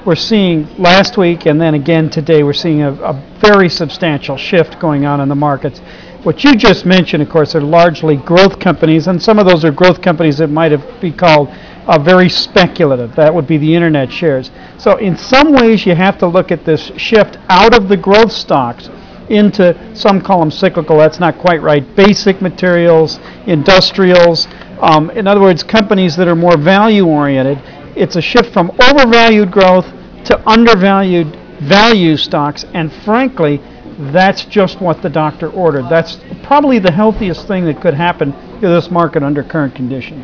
We're seeing last week and then again today, we're seeing a very substantial shift going on in the markets. What you just mentioned, of course, are largely growth companies, and some of those are growth companies that might be called very speculative. That would be the internet shares. So in some ways, you have to look at this shift out of the growth stocks into, some call them cyclical, that's not quite right, basic materials, industrials, in other words, companies that are more value-oriented. It's a shift from overvalued growth to undervalued value stocks, and frankly, that's just what the doctor ordered. That's probably the healthiest thing that could happen to this market under current conditions.